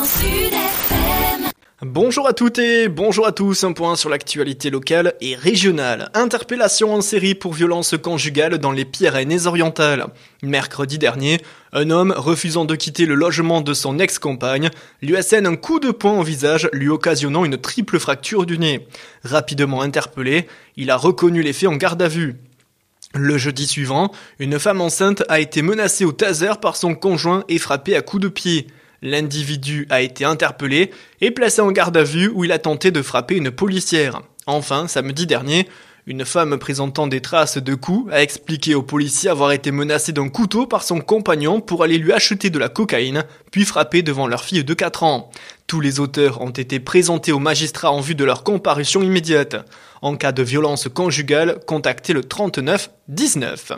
Sud FM. Bonjour à toutes et bonjour à tous, un point sur l'actualité locale et régionale. Interpellation en série pour violence conjugale dans les Pyrénées-Orientales. Mercredi dernier, un homme refusant de quitter le logement de son ex-compagne lui assène un coup de poing au visage, lui occasionnant une triple fracture du nez. Rapidement interpellé, il a reconnu les faits en garde à vue. Le jeudi suivant, une femme enceinte a été menacée au taser par son conjoint et frappée à coups de pied. L'individu a été interpellé et placé en garde à vue où il a tenté de frapper une policière. Enfin, samedi dernier, une femme présentant des traces de coups a expliqué aux policiers avoir été menacée d'un couteau par son compagnon pour aller lui acheter de la cocaïne, puis frapper devant leur fille de 4 ans. Tous les auteurs ont été présentés aux magistrats en vue de leur comparution immédiate. En cas de violence conjugale, contactez le 39 19.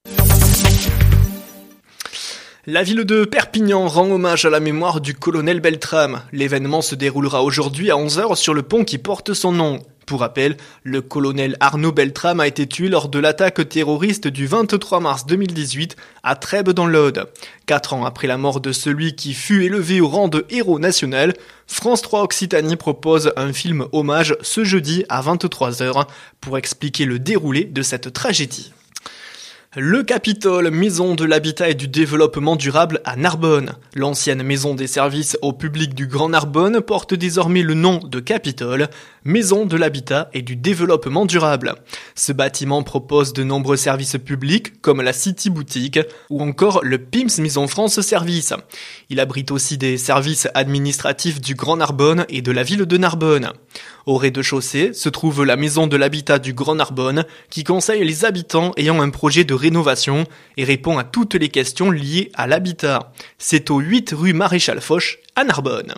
La ville de Perpignan rend hommage à la mémoire du colonel Beltrame. L'événement se déroulera aujourd'hui à 11h sur le pont qui porte son nom. Pour rappel, le colonel Arnaud Beltrame a été tué lors de l'attaque terroriste du 23 mars 2018 à Trèbes dans l'Aude. 4 ans après la mort de celui qui fut élevé au rang de héros national, France 3 Occitanie propose un film hommage ce jeudi à 23h pour expliquer le déroulé de cette tragédie. Le Capitole, maison de l'habitat et du développement durable à Narbonne. L'ancienne maison des services au public du Grand Narbonne porte désormais le nom de Capitole, maison de l'habitat et du développement durable. Ce bâtiment propose de nombreux services publics comme la City Boutique ou encore le PIMS Maison France Service. Il abrite aussi des services administratifs du Grand Narbonne et de la ville de Narbonne. Au rez-de-chaussée se trouve la maison de l'habitat du Grand Narbonne qui conseille les habitants ayant un projet de rénovation et répond à toutes les questions liées à l'habitat. C'est au 8 rue Maréchal Foch à Narbonne.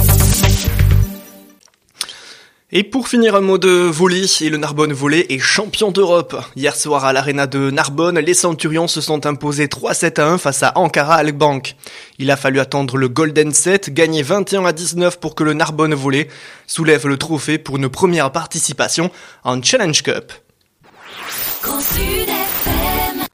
Et pour finir, un mot de volley, et le Narbonne Volley est champion d'Europe. Hier soir à l'Arena de Narbonne, les Centurions se sont imposés 3-7-1 face à Ankara Halkbank. Il a fallu attendre le Golden Set, gagné 21-19 pour que le Narbonne Volley soulève le trophée pour une première participation en Challenge Cup. Grand Sud